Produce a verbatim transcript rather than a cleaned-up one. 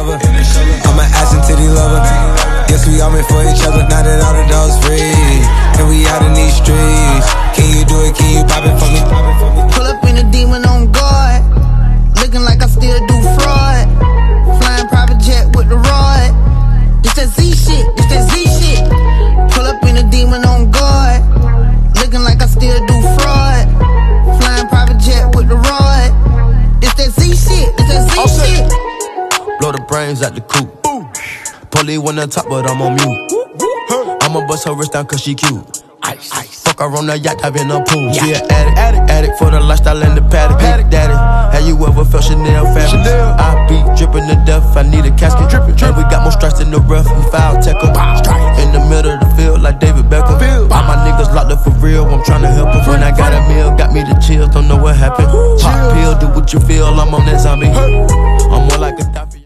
cover. I'm an ass and titty lover. Yes, we all made for each other. Now that all the dogs free, and we out in these streets. Can you do it? Can you pop it for me? Pull up in a demon on guard, looking like I still do fraud. Flying private jet with the rod. This that Z shit, this that Z shit. Pull up in a demon on guard, looking like I still do fraud. Flying private jet with the rod. This that Z shit, this that Z oh, shit. Blow the brains out the coop. Police wanna top, but I'm on mute. I'ma bust her wrist down cause she cute. Ice, ice. Fuck her on the yacht, I've in a pool. She an addict, addict, addict for the lifestyle and the paddock. Paddock, daddy, have you ever felt Chanel fabric? Chanel. I be dripping to death, I need a casket. Drippin', drippin'. And we got more strikes in the rough, we foul tech em. In the middle of the field like David Beckham. All my niggas locked up for real, I'm tryna help em. When I got a meal, got me the chills, don't know what happened. Pop pill, do what you feel, I'm on that zombie. I'm more like a